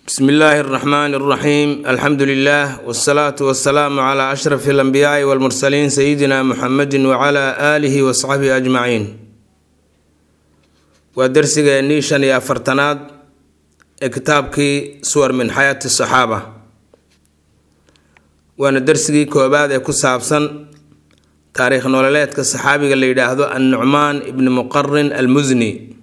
بسم الله الرحمن الرحيم الحمد لله والصلاة والسلام على أشرف الأنبياء والمرسلين سيدنا محمد وعلى آله وصحبه أجمعين ودرسي نيشان يا فرتناد كتابك صور من حياة الصحابة وانا درسي كوباد كسابسا تاريخ نولالات كالصحابي اللي يداهدو النعمان ابن مقرن المزني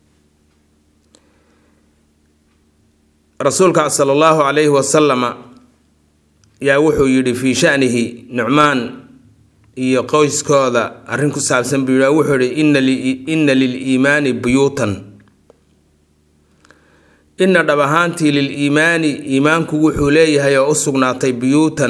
رسولك صلى الله عليه وسلم يا وحو يدي في شأنه نعمان يقويس كوذا أرنكو سابسن بيلا وحو إن للإيمان بيوتا إن دبهانتي للإيمان إيمانك وحو ليها يا أسقناطي بيوتا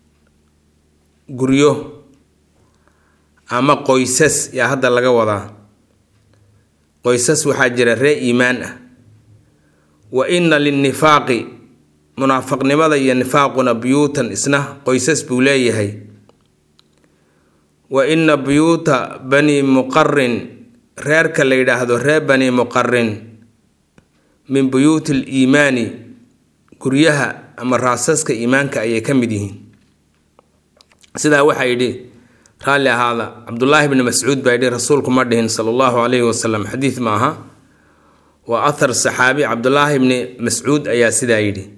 قريو أما قويسس يا هذا لغا وضع قويسس وحاجر الرئي إيمانه وإن للنفاق منافق نمضى ينفاقنا بيوتا إسنه قيسس بوليه وإن بيوت بني مقرن ريرك اللي يدهدو رير بني مقرن من بيوت الإيمان كريها أما راسسك إيمانك أي كمديه سيدا وحيدي رالي هذا عبد الله بن مسعود بايدي رسولكم مردهن صلى الله عليه وسلم حديث معها وأثر الصحابي عبد الله بن مسعود أيا سيدايدي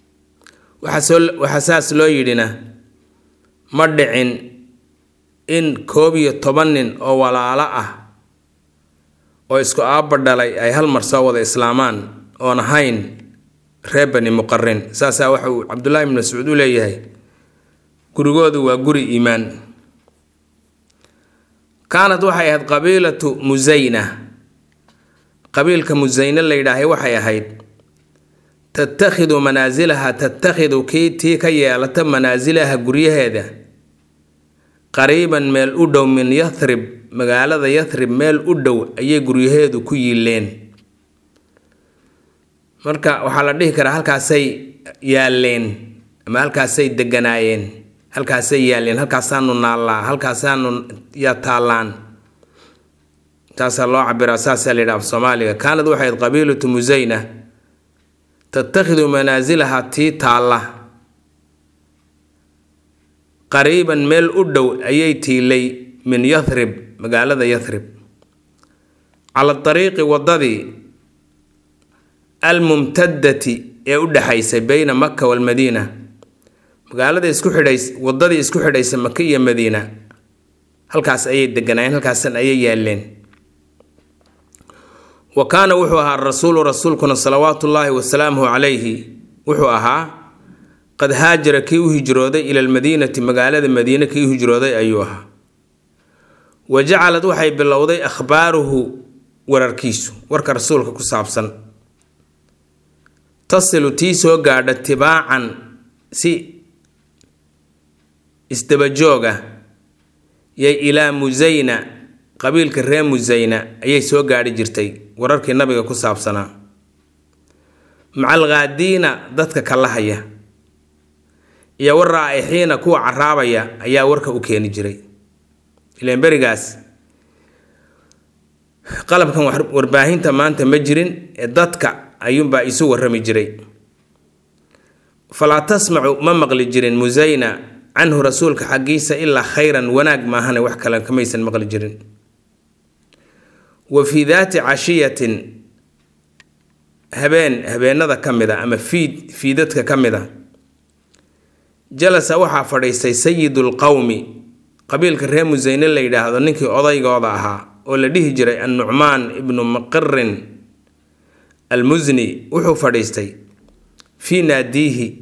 وحساس لو يدينا مردعين إن كوبي طبنن أو ولا أو إسكو أبردالي أي هل مرساوة إسلامان أو نهين ريبني مقرن ساسا وحو عبد الله بن مسعود ليهي كرغود وغري إيمان كانت وحيات قبيلة مزينة قبيلك مزينة اللي يداهي وحي أهيد تتخذ منازلها تتخذ كي يالت منازلها قرية هذا قريبا ميل أدو من يثرب مقالة يثرب ميل أدو أي قرية هذا كي اللين مركا وحالا ديه كرا هالكا سي يالين أما هالكا سي دقنايين هالكا سي يالين هالكا سانو نالا هالكا سانو يتالان تاسا الله عبر أساس اللي في صوماليا كانت وحيد قبيلة مزينة تتخذ منازلها تالا قريبا ميل أدو أيتي لي من يثرب مقالة يثرب على الطريق والضدي الممتدة يؤد حيث بين مكة والمدينة مقالة اسكو حديث والضدي اسكو حديث مكية مدينة هل كاس أي دقنين هل كاسن أي يالين وكان وحوها الرسول رسولكنا صلوات الله وسلامه عليه وحوها قد هاجر كيو هجرودي إلى المدينة مقالة المدينة كيو هجرودي أيها وجعلت وحي باللوضي أخباره ورركيسو ورك رسولك كسابسا تصل تيسو قاعدة اتباعا سي استبجوغة يي إلى مزينة قبيلك الريم مزينة أي سو قاعد جرتي وررك النبي كساب سنة مع الغادين ضدك كاللهية يا والرائحين كو عرابية يا ورك أوكين جري إلى برجاس قلبكم ورباهين تمان تمجرين ضدك أيوم بأيسو ورمي جري فلا تسمع ممغل جرين مزينة عنه رسولك حقيسة إلا خيرا وناق ما هنا وحكا لك ميسا مغل جرين وفي ذات عشية هبين هذا كمذا أما في ذاتك كمذا جلس وحا فريسي سيد القوم قبيل كريم زين اللي يدا هذا نكي أضيق وضعها ولديه جري النعمان ابن مقرن المزني وحو فريسي في ناديه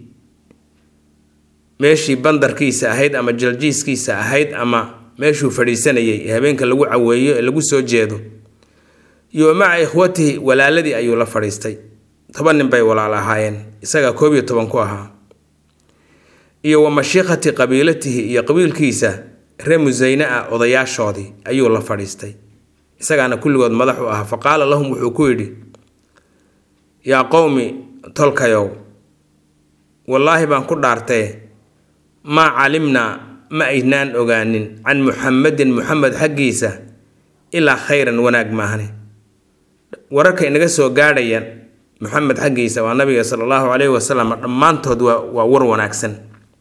ماشي بندر كيسا أهيد أما جلجيس كيسا أهيد أما ماشي فريساني هبينك اللي عويه اللي سو جيدو يو مع إخوته ولا الذي أيو لا فريستي طبعا نبي ولا على هاين إساقا كوبي طبعا كوها يو ومشيخة قبيلته يا قبيل كيسة رمو زيناء وضياء شاضي أيو لا فريستي إساقا أنا كل قد مضحوها فقال لهم وحكويدي يا قومي تلك يو والله بان قدارته ما علمنا ما إجنان أغانين عن محمد حقيسة إلا خيرا وناق ماهني wararka inaga soo gaadhayaan محمد حقيسا والنبي صلى الله عليه وسلم دمانتود وور وناكسن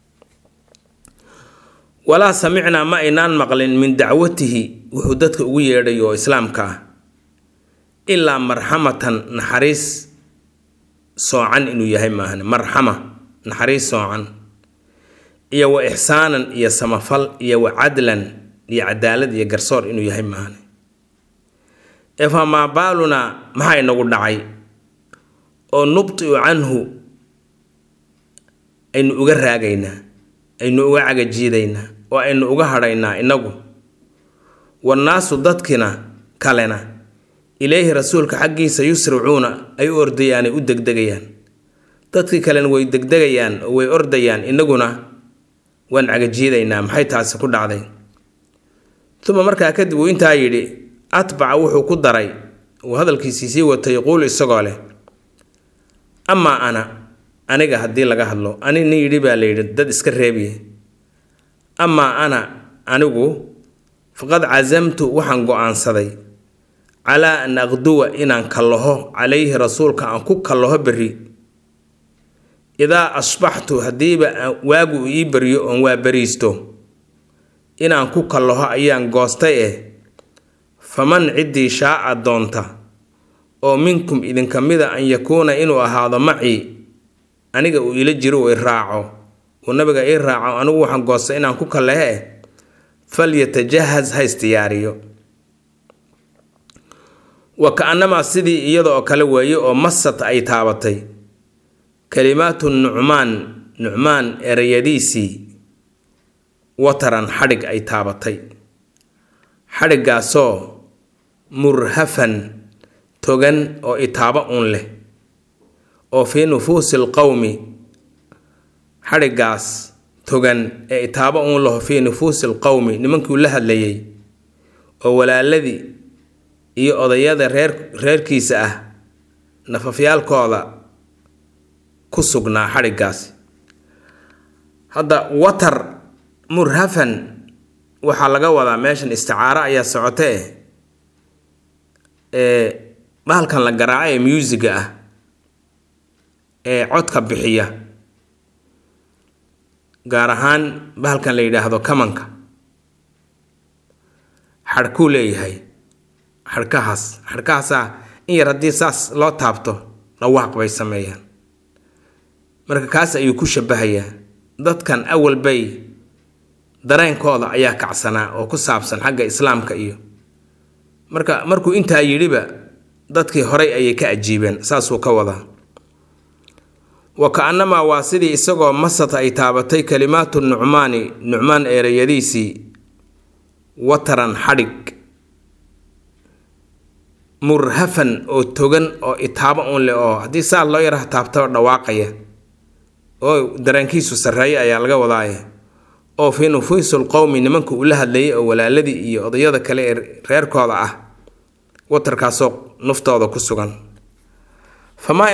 ولا سمعنا ما إنان مقلن من دعوته وحدتك ويريو إسلامك إلا مرحمة نحريس صوعا إنو يهيمهن مرحمة نحريس صوعا إيا وإحسانا إيا سمفل إيا وعدلا إيا عدالة إيا قرصور إنو يهيمهن فما بالنا ما هاي نقول دعي أو نبطئ عنه إنو أغرقينا إنو أغجيدينا وإنو أغهرينا إنو والناس ضدكنا كالنا إليه رسولك حقي سيسرعون أي أرديان أدقدقيان ضدك كالنا ويدقدقيان ويأرديان إنونا وان أغجيدينا محيطها سكود عدي ثم مركا كدب وإنتا يلي أتبع وحو كدري وهذا الكيسيسي وتيقول السقالة أما أنا هدي لغا هدلو أنا نيري باليري داد اسكر ريبي أما أنا فقد عزمت وحنقو عن صدي على أن أغدو إن كالله عليه رسولك أنكو كالله بري إذا أصبحت هديب واقو إبريو أن وابريستو إن أنكو كالله أيان قوستي فمن عدي شاء دونتا أو منكم إذن كمذا أن يكون إنو هذا معي أنيقا إلى جيرو إراعو ونبقى إراعو أنو وحن قوسا إنان كوكا لها فليتجهز هاي استياريو وكأنما سيدي إيضا أكالوهي أو مصت أي تابتي كلمات نعمان إرياديسي وطرا حرق أي تابتي حرق سو مرهفا توغن أو إتابة له أو في نفوس القوم حرقاس توغن إتابة له في نفوس القوم نمنك لها اللي أو ولا الذي يأضياد رير كيسة نففيال كوضا كسوغنا حرقاس هذا وتر مرهفا وحلقا وضع ماشان استعارة يا سعوته bahalkan la garaaco ee musiga ah ee codka bixiya gaar ahaan bahalkan la yiraahdo kamanka xarku leeyahay xarkahaas in yar hadii saas loo taabto la waaq bay sameeyaan marka kaas ayuu ku shabahayaa dadkan awal bay dareenkooda ayaa kacsanaa oo ku saabsan xagga islaamka iyo markuu intaa yiriba dadkii horay ayay ka ajiibeen saasuu ka wadaa وكأنما واسدي إسقو مسط أي تابتي كلمات نعمان إيريديسي وترا حرق مرهفا أو توغن أو إتابة أو هدي سال الله يرح تابتا دواقية أو درانكيسو سرية يالغا وضاية أو في نفوس القوم نمنكو لها اللي ولا الذي يضيض كلي ريركو ضعه وتركاسوق نفتوضا كسوغان فما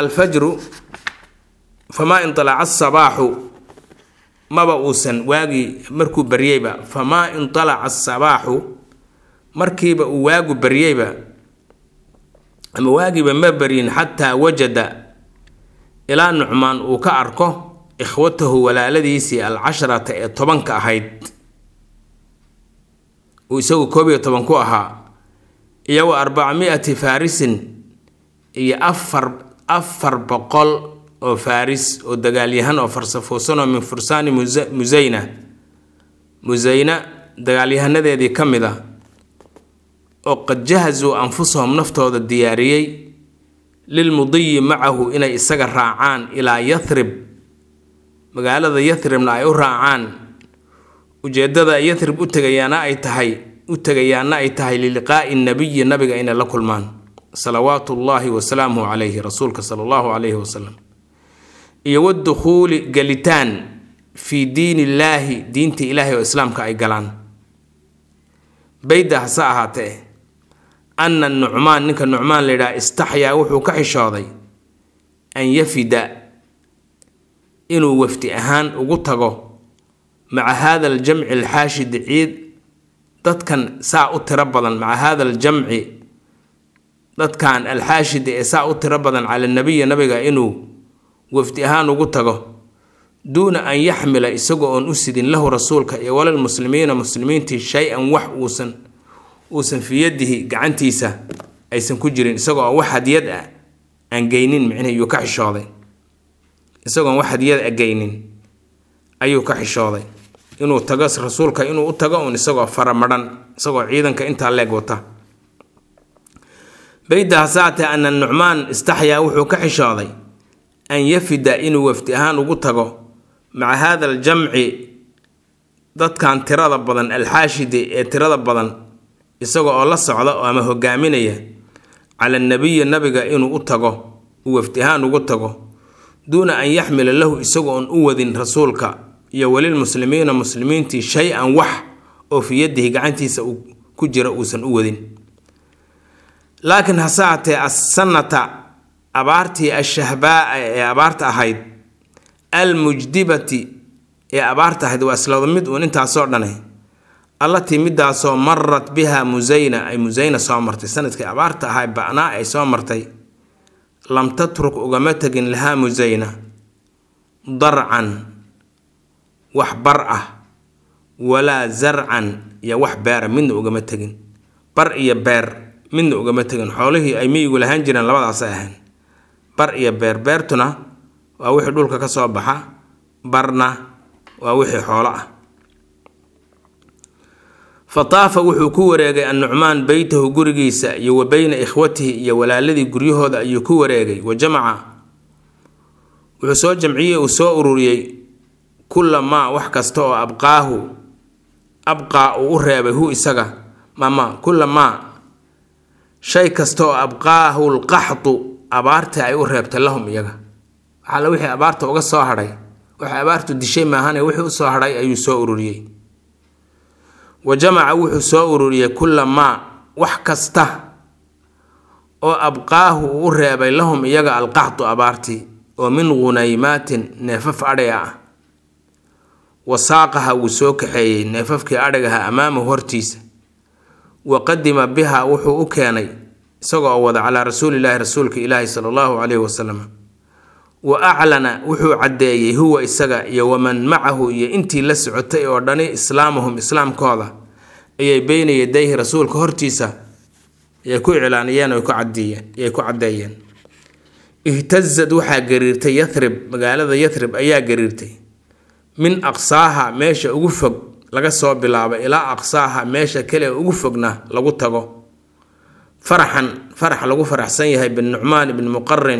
إن طلع الصباح ما بأوسن واجي مركو بريبا فما إن طلع الصباح مركب واجو بريبا أما واجب ما برين حتى وجد إلى نعمان وكأركه إخوته ولا الذي العشرة طبنك أهيد ويسوي كوبي طبنكو أها يو 400 فارس أفر بقل أو فارس أو دجاليهن أو فرسفوسنا من فرسان مزينة دجاليهن ذي كم ذا وقد جهزوا أنفسهم نفتوا الدياريي للمضي معه إن إسقى راعان إلى يثرب مقالة ذا يثرب لا يراعان وجدد يثرب أتجيانا أي تهي للقاء النبي إن لكل مان صلوات الله وسلامه عليه رسولك صلى الله عليه وسلم يود دخول قلتان في دين الله دينت إلهي وإسلامك أي قلان بيده ساعته أن النعمان نك النعمان لذا استحيا وحو كحشاضي أن يفد إنه وفت أهان وقطقه مع هذا الجمع الحاشد عيد ضد كان ساعة تربضا مع هذا الجمع dadkan alxaashid ee saa u tiro badan cala nabiy nabiga inuu wafdi ahaan ugu tago duuna an yaxmila isagoo oon u sidin lahu rasuulka iyo walal muslimiina muslimiintii shay-an wax uusan fi yadihi gacantiisa aysan ku jirin isagoo wax hadiyad ah aan geynin micnaheedu ayuu ka xishooday isagoo wax hadiyad ah geynin ayuu ka xishooday inuu tago rasuulka inuu u tago un isagoo faramaran isagoo ciidanka inta leeg wata bayda saata an nucmaan istaxyaa wuxuu ka xishooday an yafida inuu wafdi ahaan ugu tago maca hada aljamci dadkan tirada badan alxaashidi ee tirada badan isagoo oo la socda oo ama hogaaminaya cala nabiy nabiga inuu u tago uu wafdi ahaan ugu tago duuna an yaxmila lahu isagoo oon u wadin rasuulka iyo walil muslimiina muslimiintii shay-an wax oo fi yadihi gacantiisa ku jira uusan u wadin laakiin hasaatee as-sanata abaartii ashahbaa ee abaarta ahayd almujdibati ee abaarta ahayd waa isla mid uun intaasoo dhane allatii midaasoo marat biha musayna ay musayna soo martay sanadkii abaarta ahay ba'naa ay soo martay lam tatruk ugama tegin lahaa musayna darcan wax bar ah walaa zarcan iyo wax beera midna ugama tegin bar iyo beer midna ugama tegin xoolihii ay miyigu lahaan jireen labadaasay ahayn bar iyo beer beertuna waa wixii dhulka ka soo baxa barna waa wixii xoolo ah fataafa wuxuu ku wareegay an-nucmaan beytahu gurigiisa iyo wa bayna ikhwatihi iyo walaaladii guryahooda ayuu ku wareegay wa jamaca wuxuu soo jamciyey uu soo ururiyey kulla maa wax kasta oo abqaa uu u reebay hu isaga kulla maa shay kasta oo abqaahu lqaxdu abaartii ay u reebtay lahum iyaga waxaa la wixii abaarta uga soo hadhay waxay abaartu dishay maahane wixii u soo hadhay ayuu soo ururiyey wa jamaca wuxuu soo ururiyey kulla maa wax kasta oo abqaahu uu u reebay lahum iyaga alqaxdu abaartii oo min gunaymaatin neefaf adhiga ah wasaaqaha wuu soo kaxeeyey neefafkii adhigaha amaamahu hortiisa wa qadima biha wuxuu u keenay isagoo wada calaa rasuulilaahi rasuulka ilaahi sala allahu calayhi wasalam wa aclana wuxuu caddeeyey huwa isaga iyo waman macahu iyo intii la socotay oo dhani islaamahum islaamkooda ayay beyna yadayhi rasuulka hortiisa ayay ku iclaaniyeen oo ayay ku caddeeyeen ihtazad waxaa gariirtay yathrib magaalada yathrib ayaa gariirtay min aqsaaha meesha ugu fog laga soo bilaabo ilaa aqsaaha meesha kale ugu fogna lagu tago farax lagu faraxsan yahay bin nucmaan ibn muqarrin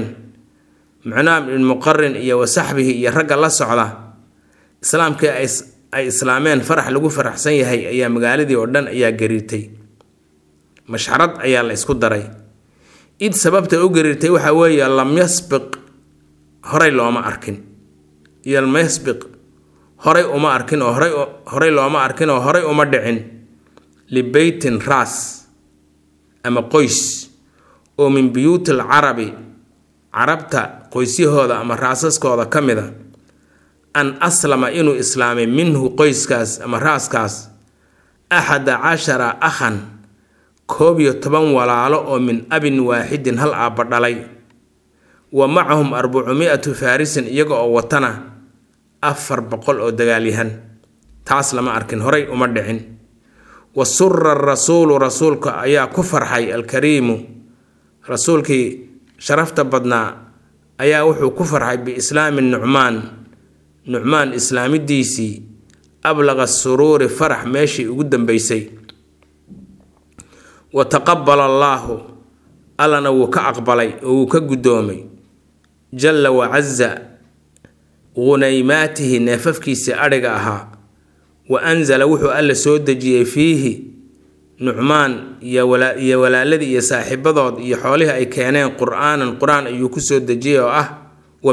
iyo wa saxbihi iyo ragga la socda islaamkii ay islaameen farax lagu faraxsan yahay ayaa magaaladii oo dhan ayaa gariirtay mashxarad ayaa la isku daray id sababta u gariirtay waxaa weeye lam yasbiq horay looma arkin iyo lam yasbiq horay uma arkin oo horay looma arkin oo horay uma dhicin libeytin raas ama qoys oo min buyuutil carabi carabta qoysyahooda ama raasaskooda ka mid a an aslama inuu islaamay minhu qoyskaas ama raaskaas 11 akhan 11 walaalo oo min abin waaxidin hal aabba dhalay wa macahum 400 faarisin iyaga oo watana 400 oo dagaalyahan taas lama arkin horay uma dhicin wa surra rasuulka ayaa ku farxay alkariimu rasuulkii sharafta badnaa ayaa wuxuu ku farxay biislaami nucmaan islaamidiisii ablaqa suruuri farax meeshii ugu dambeysay wa taqabbala allaahu allana wuu ka aqbalay oo wuu ka guddoomay jalla wacaza gunaymaatihi neefafkiisii adhiga ahaa wa anzala wuxuu alla soo dejiyey fiihi nucmaan iyo walaaladii iyo saaxiibadood iyo xoolihii ay keeneen qur-aan ayuu ku soo dejiyey oo ah wa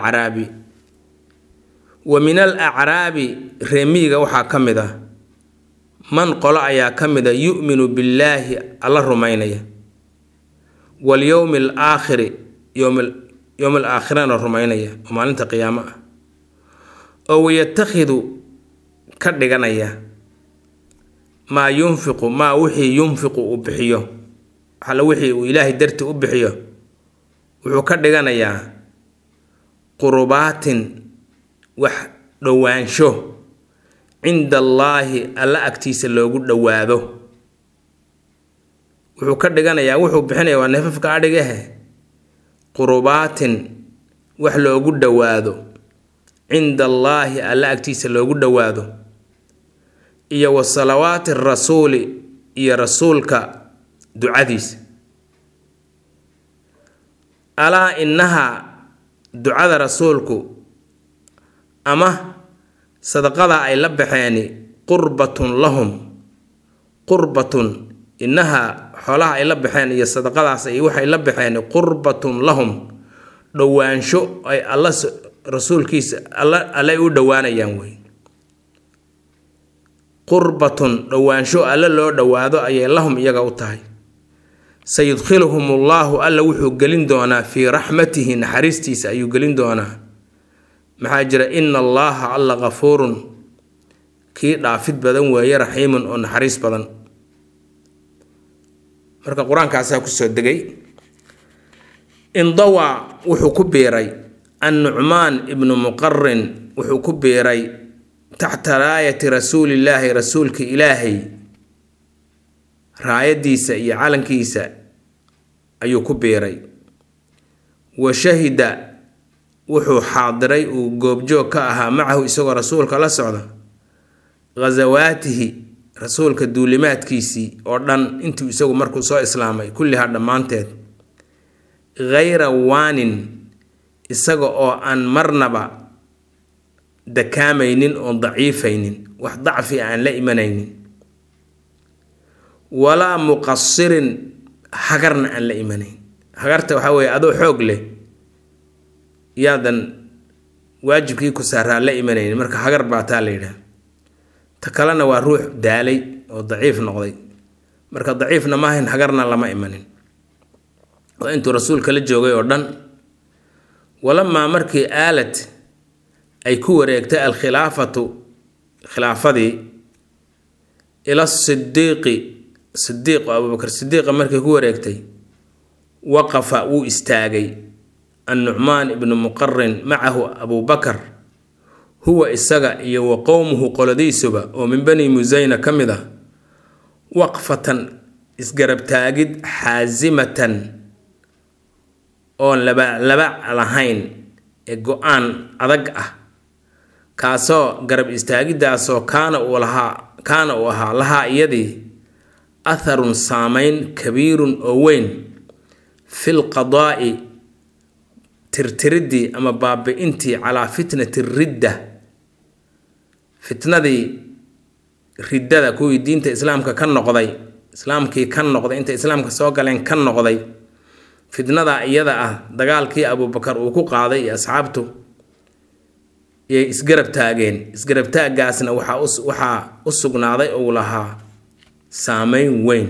min al acraabi reemiyiga waxaa ka mid ah man qolo ayaa ka mid a yu'minu billaahi alla rumaynaya walyowmi alaakhiri yowm alaakhirana rumaynaya oo maalinta qiyaamo ah oo wayatakhidu ka dhiganaya maa wixii yunfiqu uu bixiyo waxa wixii uu ilaahay darti u bixiyo wuxuu ka dhiganayaa qurbaatin wax dhowaansho cinda allaahi alla agtiisa loogu dhowaado. wuxuu ka dhiganayaa wuxuu bixinayaa waa neefafka adhigahe qurbaatin wax loogu dhowaado cinda allaahi alla agtiisa loogu dhowaado, iyo wa salawaati rasuuli iyo rasuulka ducadiisa. alaa inahaa ducada rasuulku ama sadaqada ay la baxeeni qurbatun lahum, qurbatun inahaa xoolaha ay la baxeen iyo sadaqadaas ay waxay la baxeen qurbatun lahum dhowaansho ay alla rasuulkiisa alla u dhowaanayaan wey. qurbatun dhowaansho alla loo dhowaado ayay lahum iyaga u tahay. sayudkhiluhum allaahu alla wuxuu gelin doonaa fii raxmatihi naxariistiisa ayuu gelin doonaa. maxaa jira ina allaaha alla gafuurun kii dhaafid badan weeye, raxiimun oo naxariis badan. marka qur-aankaasaa kusoo degay. indawaa wuxuu ku biiray annucmaan ibnu muqarin wuxuu ku biiray taxta raayati rasuulillaahi rasuulka ilaahay raayadiisa iyo calankiisa ayuu ku biiray. wa shahida wuxuu xaadiray uu goobjoog ka ahaa macahu isagoo rasuulka la socda ghasawaatihi rasuulka duulimaadkiisii oo dhan intuu isagu markuu soo islaamay kullihaa dhammaanteed. ghayra waanin isaga oo aan marnaba dakaamaynin oon daciifaynin, wax dacfi aan la imanaynin. walaa muqasirin hagarna aan la imanayn. hagarta waxaa weeye adoo xoog leh yaadan waajibkii ku saaraa la imanaynin, marka hagar baa taa la yidhaah. ta kalena waa ruux daalay oo daciif noqday, marka daciifna maahayn hagarna lama imanin. waa intuu rasuulka la joogay oo dhan. walamaa markii aalad ay ku wareegtay alkhilaafatu khilaafadii ila sidiiqi sidiiq abubakar sidiiqa markay ku wareegtay waqafa wuu istaagay annucmaan ibnu muqarin macahu abubakar huwa isaga iyo wa qowmuhu qoladiisuba oo min bani musayna ka mid ah waqfatan isgarabtaagid xaasimatan oon labac lahayn ee go-aan adag ah, kaasoo garab istaagidaasoo kaana uu ahaa lahaa iyadii atharun saameyn kabiirun oo weyn fil qadaa'i tirtiridii ama baabi-intii calaa fitnati ridda fitnadii riddada kuwii diinta islaamka ka noqday islaamkii ka noqday intay islaamka soo galeen ka noqday fitnada iyada ah dagaalkii abubakar uu ku qaaday iyo asxaabtu iyay isgarab taageen. isgarab taaggaasna waxaa u sugnaaday ou lahaa saameyn weyn.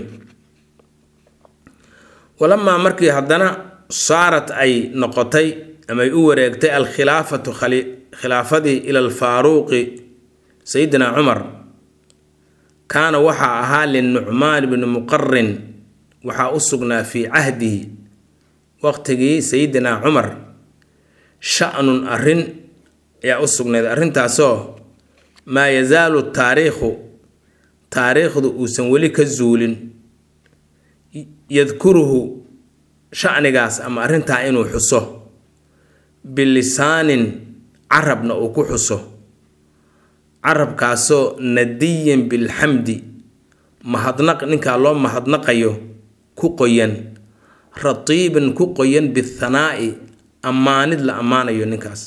walamaa markii haddana saarat ay noqotay amay u wareegtay alkhilaafatu khilaafadii ila alfaaruuqi sayidina cumar kaana waxaa ahaa linucmaan ibni muqarin waxaa u sugnaa fii cahdihi waqtigii sayidina cumar sha-nun arrin ayaa u sugnayd. arrintaasoo maa yazaalu taariikhdu uusan weli ka zuulin yadkuruhu shanigaas ama arrintaa inuu xuso bilisaanin carabna uu ku xuso, carabkaasoo nadiyin bilxamdi mahadnaq ninkaa loo mahadnaqayo ku qoyan, ratiibin ku qoyan bithanaa'i ammaanid la ammaanayo ninkaas.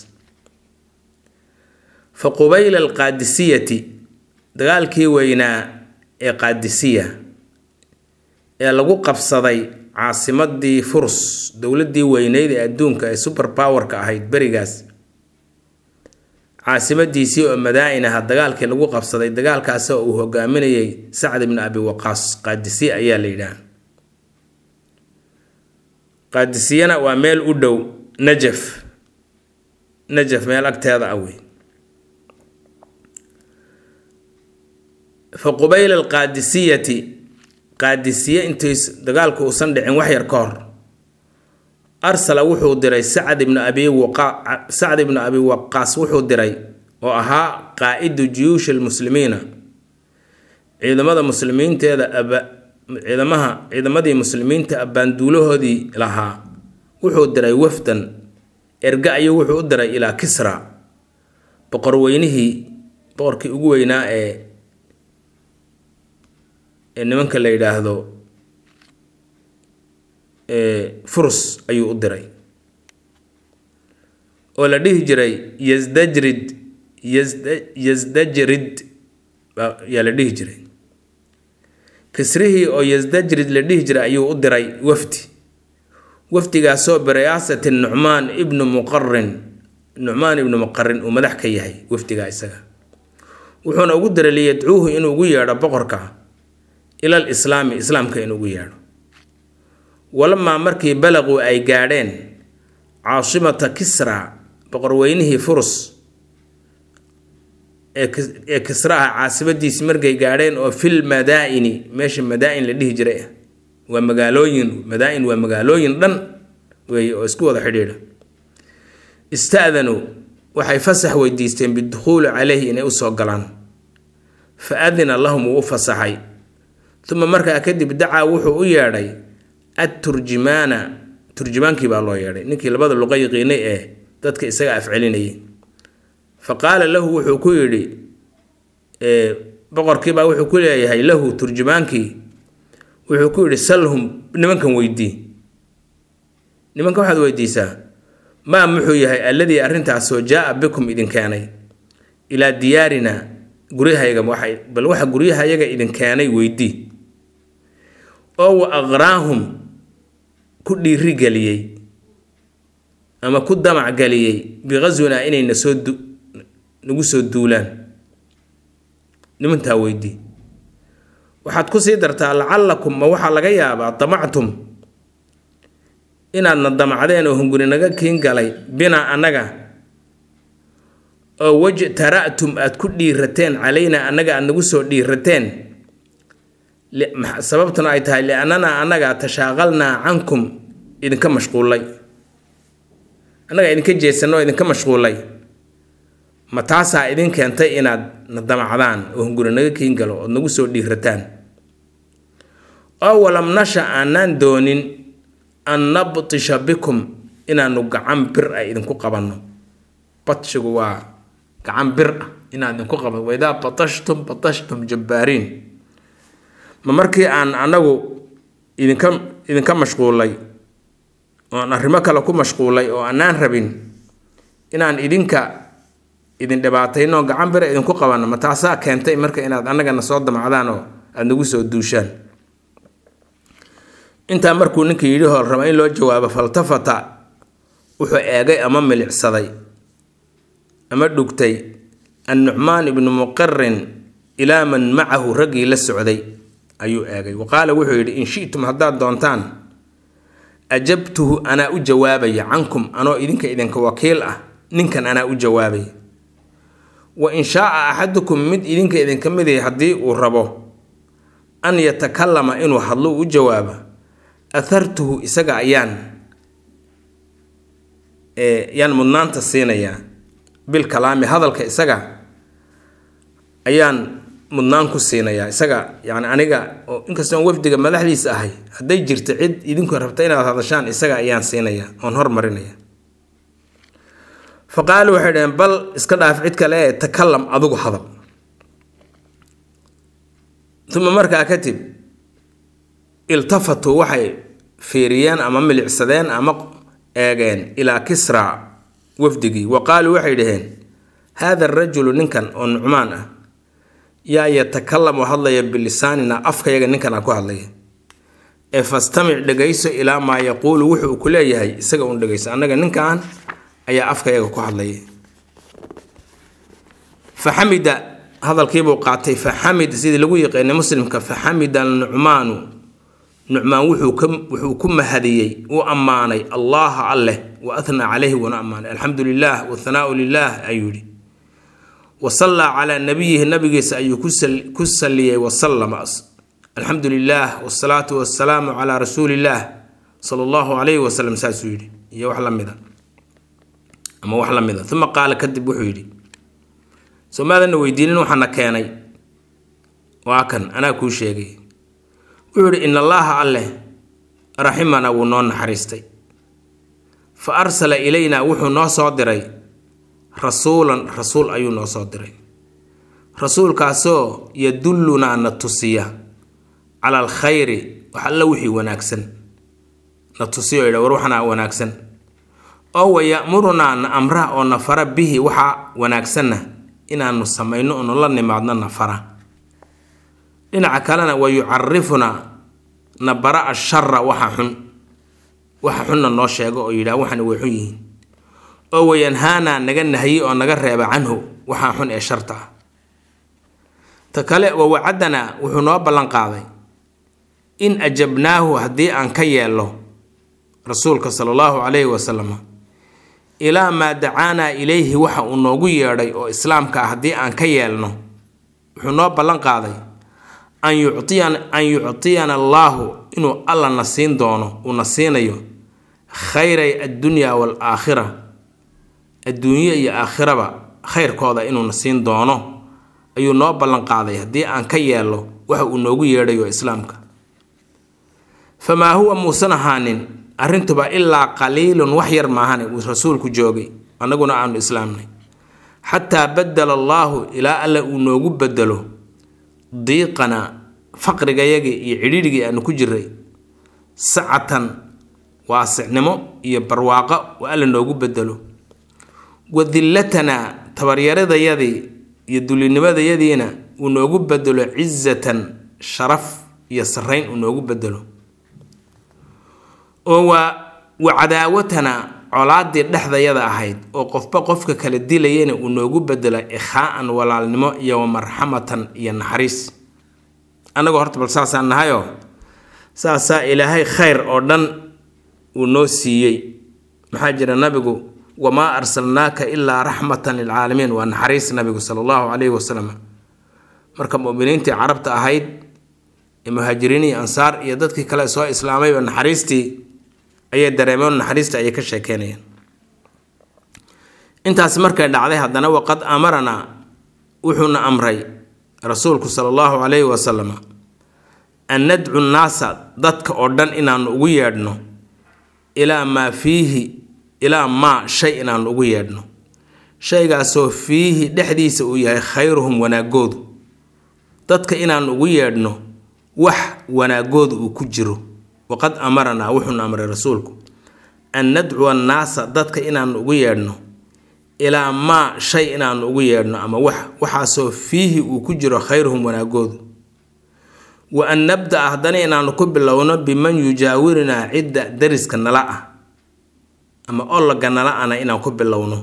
fa qubayla alqaadisiyati dagaalkii weynaa ee qaadisiya ee lagu qabsaday caasimadii furs dowladii weyneyd ee adduunka ee super powerka ahayd berigaas caasimadiisii oo madaa'in aha dagaalkii lagu qabsaday dagaalkaasoo uu hogaaminayay sacd ibn abi waqaas qaadisiya ayaa la yidhaah. qaadisiyana waa meel u dhow najaf meel agteeda ah wey. fa qubayla alqaadisiyati qaadisiye intii dagaalku uusan dhicin wax yar ka hor arsala wuxuu diray sacd ibn abi waqaas wuxuu diray oo ahaa qaa'idu juyuush almuslimiina ciidamada muslimiinteeda ciidamadii muslimiinta abbaanduulahoodii lahaa wuxuu diray wafdan erga ayuu wuxuu u diray ilaa kisra boqorkii ugu weynaa ee nimanka la yidhaahdo furus ayuu u diray oo la dhihi jiray yazdajrid yaa la dhihi jiray kisrihii oo yazdajrid la dhihi jiray ayuu u diray wafdigaasoo biriyaasati nucmaan ibnu muqarin uu madax ka yahay wafdigaa isaga wuxuuna ugu diray liyadcuuhu inuu ugu yeedho boqorka ila alislaami islaamka inuu ugu yeedho walamaa markii balaquu ay gaadheen caasimata kisra boqorweynihii furus ee kisraha caasimadiisi markay gaadheen oo fil madaa'ini meesha madaa'in la dhihi jiray waa magaalooyin dhan weeye oo isku wada xidhiidha ista'danuu waxay fasax weydiisteen bidukhuuli calayhi inay usoo galaan fa adina lahum wuu u fasaxay uma markaa kadib dacaa wuxuu u yeedhay turjumaankii baa loo yeedhay ninkii labada luqa yaqiinay ee dadka isaga afcelinayay fa qaala lahu wuxuu ku yidhi boqorkiibaa wuxuu ku leeyahay lahu turjumaankii wuxuu ku yidhi salhum nimankan weydii nimankan waxaad weydiisaa maa muxuu yahay alladii arrintaasoo jaa bikum idin keenay ilaa diyaarina guryahayaga bal waxa guryahayaga idin keenay weydii oo wa aqraahum ku dhiirigeliyey ama ku damacgeliyey biqaswinaa inay nagu soo duulaan nimantaa weydii waxaad ku sii dartaa lacallakum ma waxaa laga yaabaa damactum inaadna damacdeen oo hunguri naga kiin galay binaa annaga oo wajtara'tum aad ku dhiirateen calaynaa annaga aad nagu soo dhiirateen sababtuna ay tahay liannanaa annaga tashaaqalnaa cankum idinka mashquullay annaga idinka jeesanno oo idinka mashquullay ma taasaa idin keentay inaad na damacdaan oo hunguri naga kiin galo ood nagu soo dhiirataan oo walam nasha aanaan doonin an nabtisha bikum inaanu gacan bir ah idinku qabanno badshigu waa gacan bir ah inaan idinku qabanno waidaa batashtum jabbaariin ma markii aan anagu idinka mashquulay oon arrimo kale ku mashquulay oo aanaan rabin inaan idin dhibaatayno gacan bir idinku qabanno ma taasaa keentay marka inaad annagana soo damacdaan oo aada nagu soo duushaan intaa markuu ninkii yidhi hool raba in loo jawaabo faltafata wuxuu eegay ama milicsaday ama dhugtay annucmaan ibnu muqirin ilaa man macahu raggii la socday ayuu eegay waqaala wuxuu yidhi in shi'tum haddaad doontaan ajabtuhu anaa u jawaabaya cankum anoo idinka wakiil ah ninkan anaa u jawaabaya wa in shaaa axadukum mid idinka mid yahay haddii uu rabo an yatakallama inuu hadlo u jawaaba athartuhu isaga ayaan mudnaanta siinayaa bil kalaami hadalka isaga ayaan mudnaan ku siinayaa isaga yani aniga oo inkastoon wafdiga madaxdiisa ahay hadday jirto cid idinku rabta inaad hadashaan isaga ayaan siinayaa oon hormarinaya fa qaalu waxay dhaheen bal iska dhaaf cid kale ee takallam adigu hadal uma markaa kadib iltafatuu waxay fiiriyeen ama milicsadeen ama eegeen ilaa kisra wafdigii wa qaaluu waxay dhaheen haada arajulu ninkan oo nucmaan ah yaa yatakalamu hadlaya bilisaanina afkayaga ninkanaa ku hadlaya ee fastamic dhegayso ilaa maa yaquulu wuxuu ku leeyahay isaga uun dhegayso annaga ninkan ayaa afkayaga ku hadlaya faxamida hadalkiibuu qaatay faxamid sidii lagu yaqaanay muslimka faxamida nucmaan wuxuu ku mahadiyey uu ammaanay allaha alleh wa athnaa calayhi wuuna ammaanay alxamdu lilah wathanaau lilah ayuu yidhi wasallaa calaa nabiyihi nabigiisa ayuu ku salliyey wasallama alxamdulilaah wasalaatu wasalaamu calaa rasuulillaah sala allahu calayhi wasalam saasuu yidhi iyo wax la mida ama wax la mida. uma qaala kadib wuxuu yidhi soo maadana weydiinin waxaana keenay waa kan anaa kuu sheegay. wuxuu yidhi in allaaha alleh raximana wuu noo naxariistay fa arsala ilaynaa wuxuu noo soo diray rasuul ayuu noo soo diray, rasuulkaasoo yadullunaa na tusiya cala alkhayri wax alla wixii wanaagsan na tusiyo yidha war waxana wanaagsan, oo waya'murunaa na amra oo na fara bihi waxa wanaagsanna inaanu samayno oo la nimaadno na fara. dhinaca kalena wayucarifunaa na bara ashara waxa xunna noo sheego oo yidhaah waxana way xun yihiin, oo wayanhaanaa naga nahyi oo naga reeba canhu waxaa xun ee sharta ah. ta kale wawacadana wuxuu noo ballan qaaday in ajabnaahu haddii aan ka yeelno rasuulka sala allahu calayhi wasalam ilaa maa dacaanaa ilayhi waxa uu noogu yeedhay oo islaamka ah haddii aan ka yeelno, wuxuu noo ballan qaaday an yuctiyana allaahu inuu alla na siin doono uuna siinayo khayray addunyaa waalaakhira, adduunyo iyo aakhiraba khayrkooda inuuna siin doono ayuu noo ballan qaaday haddii aan ka yeelno waxa uu noogu yeedhayo islaamka. famaa huwa muusan ahaanin arrintuba ilaa qaliilun wax yar maahane uu rasuulku joogay annaguna aanu islaamnay, xataa badala allaahu ilaa alle uu noogu bedelo diiqana faqrigayagii iyo cidhiidhigii aanu ku jiray sacatan waasicnimo iyo barwaaqo uu alle noogu bedelo, wadillatana tabaryaradayadii iyo dulinimadayadiina uu noogu bedelo cizatan sharaf iyo sarrayn uu noogu bedelo, oo wa cadaawatana colaadii dhexdayada ahayd oo qofba qofka kala dilayana uu noogu bedelo ikhaa'an walaalnimo iyo wamarxamatan iyo naxariis. annagoo horta bal saasaan nahayoo saasaa ilaahay khayr oo dhan uu noo siiyey. maxaa jira nabigu wamaa arsalnaaka ilaa raxmatan lilcaalamiin, waa naxariis nabigu sala allahu calayhi wasalam. marka mu'miniintii carabta ahayd ee muhaajiriin iyo ansaar iyo dadkii kale soo islaamayba naxariistii ayay dareemeen, naxariista ayay ka sheekeynayeen. intaas markay dhacday haddana waqad amaranaa wuxuuna amray rasuulku sala allahu calayhi wasalam an nadcu nnaasa dadka oo dhan inaanu ugu yeedhno ilaa maa shay inaanu ugu yeedhno, shaygaasoo fiihi dhexdiisa uu yahay khayruhum wanaagoodu, dadka inaanu ugu yeedhno wax wanaagoodu uu ku jiro. waqad amaranaa wuxuuna amray rasuulku an nadcuwa annaasa dadka inaanu ugu yeedhno ilaa maa shay inaanu ugu yeedhno ama waxaasoo fiihi uu ku jiro khayruhum wanaagoodu, wa an nabda'a haddana inaanu ku bilowno biman yujaawirinaa cidda dariska nala ah ama ollaga nala ana inaan ku bilowno.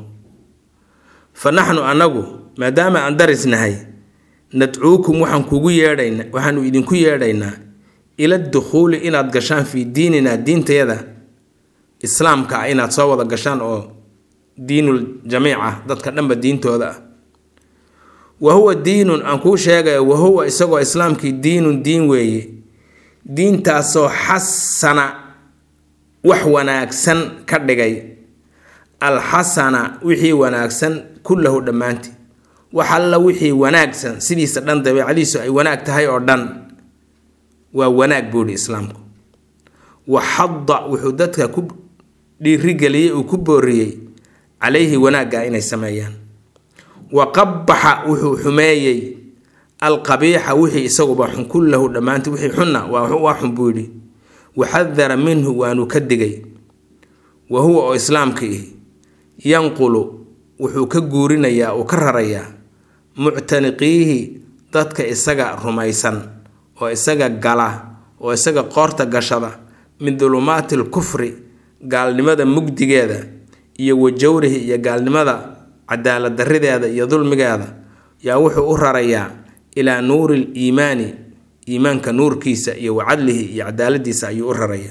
fa naxnu annagu maadaama aan daris nahay nadcuukum waxaanu idinku yeedhaynaa ila dukhuuli inaad gashaan fii diininaa diintayada islaamka ah, inaad soo wada gashaan oo diinul jamiica dadka dhanba diintooda ah. wa huwa diinun aan kuu sheegayo wa huwa isagoo islaamkii diinun diin weeye, diintaasoo xasana wax wanaagsan ka dhigay alxasana wixii wanaagsan kullahu dhammaantii, wax alla wixii wanaagsan sidiisa dhan dabeecadiisu ay wanaag tahay oo dhan waa wanaag buuhi islaamku. wa xadda wuxuu dadka ku dhiirigeliyey uu ku booriyey calayhi wanaagga inay sameeyaan. wa qabbaxa wuxuu xumeeyey alqabiixa wixii isaguba xun kullahu dhammaantii wixii xunna waa xun buu yidhi. waxadara minhu waanu ka digay. wa huwa oo islaamkii yanqulu wuxuu ka guurinayaa oo ka rarayaa muctaniqiihi dadka isaga rumaysan oo isaga gala oo isaga qoorta gashada min dulumaati lkufri gaalnimada mugdigeeda iyo wajawrihi iyo gaalnimada cadaalad darideeda iyo dulmigeeda yaa wuxuu u rarayaa ilaa nuuri liimaani iimaanka nuurkiisa iyo wacadlihi iyo cadaaladiisa ayuu u rarayaa.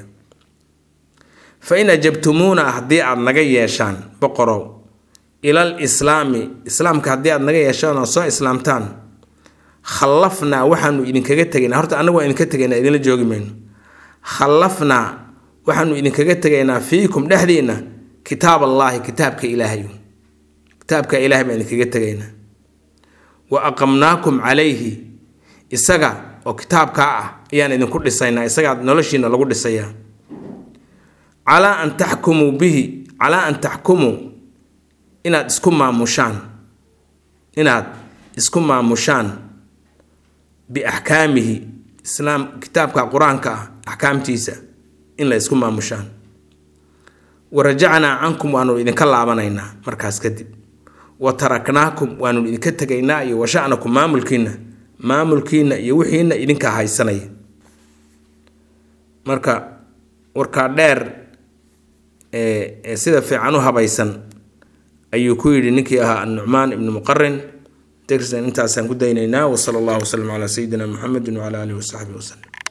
fa in ajabtumuuna haddii aada naga yeeshaan boqorow ilal islaami islaamka haddii aada naga yeeshaan oo soo islaamtaan khallafnaa waxaanu idinkaga tegaynaa horta annagu waan idinka tegaynaa idinla joogi mayno khallafnaa waxaanu idinkaga tegaynaa fiikum dhexdiina kitaab allaahi kitaabka ilaahay baan idinkaga tegaynaa wa aqamnaakum calayhi isaga oo kitaabkaa ah ayaan idinku dhisaynaa isagaa noloshiina lagu dhisayaa calaa an taxkumuu bihi calaa an taxkumuu inaad isku maamushaan biaxkaamihi islaam kitaabka qur-aanka ah axkaamtiisa in la isku maamushaan warajacnaa cankum waanu idinka laabanaynaa markaas kadib wa taraknaakum waanu idinka tegaynaa iyo washa'nakum maamulkiina iyo wixiina idinka haysanaya marka warkaa dheer ee sida fiican u habaysan ayuu ku yidhi ninkii ahaa annucmaan ibnu muqarin darsan intaasaan ku daynaynaa wasala allahu wasalam calaa sayidina muxamedin wacala aalihi wasaxbihi wasalam